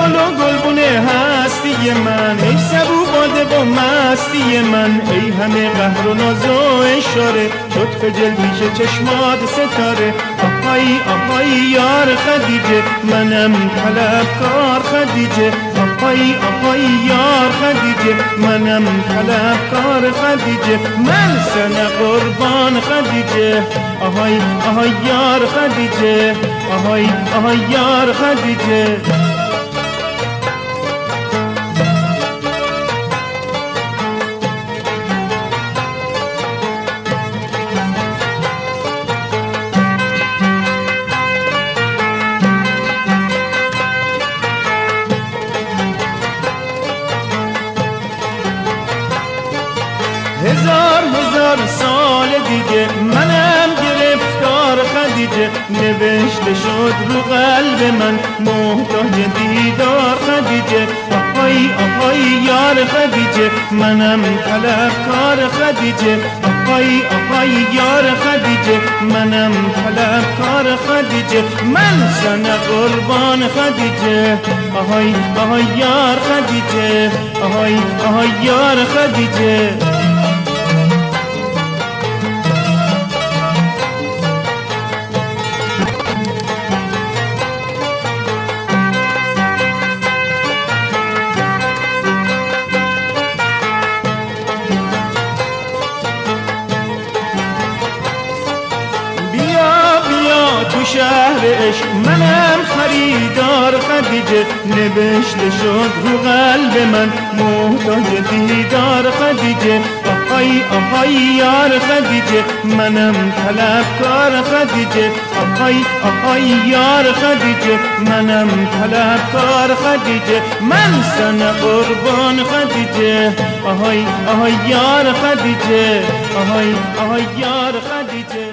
گل و گلبونه هستی من، ای سبو باده و مستی من، ای همه قهر و ناز و اشاره، لطف جل پیش چشمات ستاره. آهای آهای یار خدیجه، منم طلبکار خدیجه. آهای آهای یار خدیجه، منم طلبکار خدیجه. من سن قربان خدیجه. آهای آهای یار خدیجه، آهای آهای یار خدیجه. هزار سال دیگه منم گرفتار خدیجه، نوشته شد رو قلب من محتاج دیدار خدیجه. آهای آهای یار خدیجه، منم طلبکار خدیجه. آهای آهای یار خدیجه، منم طلبکار خدیجه. من سن قربان خدیجه. آهای آهای یار خدیجه، آهای آهای یار خدیجه. تو شهر عشق منم خریدار خدیجه، نوشته شد رو قلب من محتاج دیدار خدیجه. آهای آهای یار خدیجه، منم طلبکار خدیجه. آهای آهای یار خدیجه، منم طلبکار خدیجه. من سن قربان خدیجه. آهای آهای یار خدیجه، آهای آهای یار خدیجه.